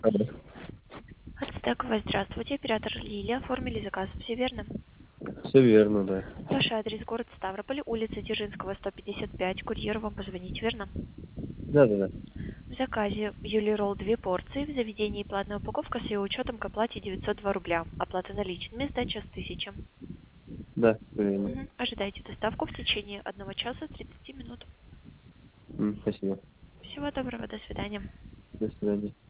Алло. Ацтековая, здравствуйте. Оператор Лилия. Оформили заказ. Все верно? Все верно, да. Ваш адрес город Ставрополь, улица Дзержинского, 155. Курьер вам позвонить, верно? Да. В заказе Юли Ролл 2 порции. В заведении платная упаковка с ее учетом к оплате 902 рубля. Оплата наличными, сдача с 1000. Да, все верно. Ожидайте доставку в течение 1 часа 30 минут. Спасибо. Всего доброго, до свидания. До свидания.